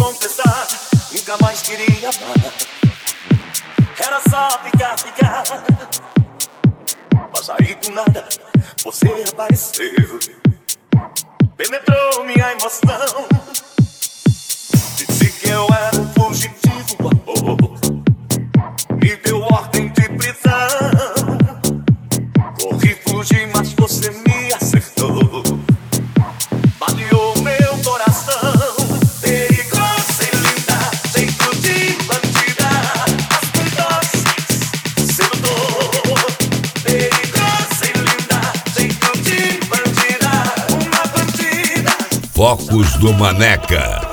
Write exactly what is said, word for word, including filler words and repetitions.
confessar, nunca mais queria amar. Era só ficar, ficar. Mas aí do nada você apareceu, penetrou minha emoção. Disse que eu era um fugitivo, amor, me deu ordem de prisão. Corri, fugi, mas você me acertou, baleou meu coração. Perigosa e linda, jeito de bandida, as cuidados, sedutor. Perigosa e linda, jeito de bandida, uma bandida. Focos do Maneca.